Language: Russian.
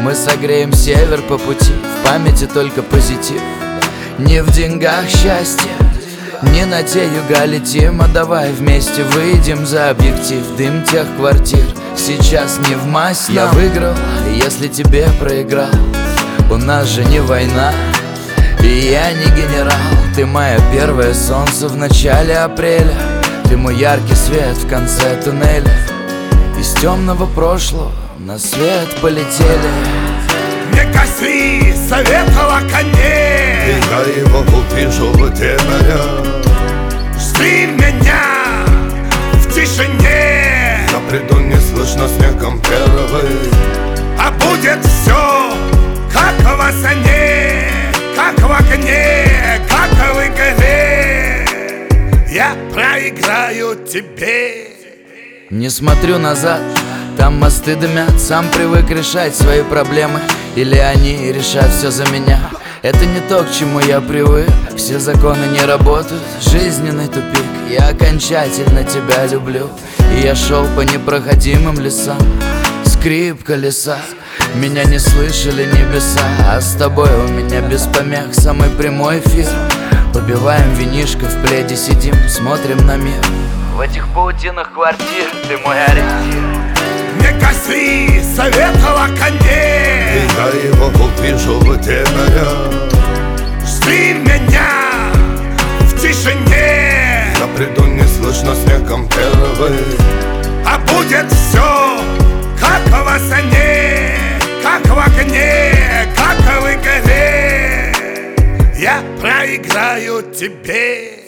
Мы согреем север по пути, в памяти только позитив. Не в деньгах счастье, не на те юга летим, а давай вместе выйдем за объектив. Дым тех квартир сейчас не в масть нам. Я выиграл, если тебе проиграл. У нас же не война, и я не генерал. Ты мое первое солнце в начале апреля. Ты мой яркий свет в конце туннеля. Из темного прошлого на свет полетели. Не коси советова коней, и я его увижу в темноте. Жди меня в тишине. Я приду, не слышно снегом первый. А будет все, как во сне, как в огне, как в игре. Я проиграю тебе. Не смотрю назад, там мосты дымят. Сам привык решать свои проблемы, или они решат все за меня. Это не то, к чему я привык. Все законы не работают, жизненный тупик. Я окончательно тебя люблю, и я шел по непроходимым лесам. Скрип колеса, меня не слышали небеса. А с тобой у меня без помех самый прямой эфир. Попиваем винишко, в пледе сидим, смотрим на мир. В этих паутинах квартир ты мой ориентир. Не коси советова коней, и я его увижу в темноте. Жди меня в тишине. Я приду, не слышно снегом первый. А будет все, как во сне, как в огне, как в игре. Я проиграю тебе.